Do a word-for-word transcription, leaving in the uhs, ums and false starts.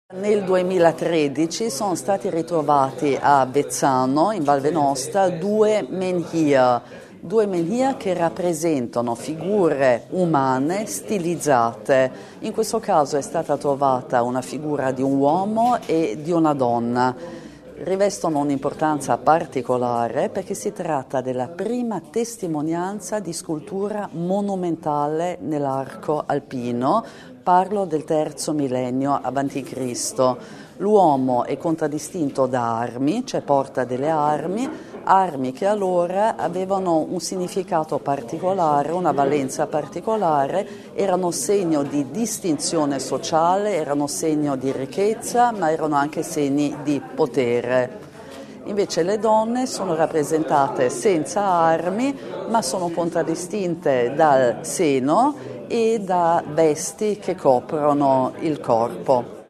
Nel duemilatredici sono stati ritrovati a Vezzano, in Val Venosta, due menhir, due menhir che rappresentano figure umane stilizzate. In questo caso è stata trovata una figura di un uomo e di una donna. Rivestono un'importanza particolare perché si tratta della prima testimonianza di scultura monumentale nell'arco alpino. Parlo del terzo millennio avanti Cristo. L'uomo è contraddistinto da armi, cioè porta delle armi, armi che allora avevano un significato particolare, una valenza particolare, erano segno di distinzione sociale, erano segno di ricchezza, ma erano anche segni di potere. Invece le donne sono rappresentate senza armi, ma sono contraddistinte dal seno e da vesti che coprono il corpo.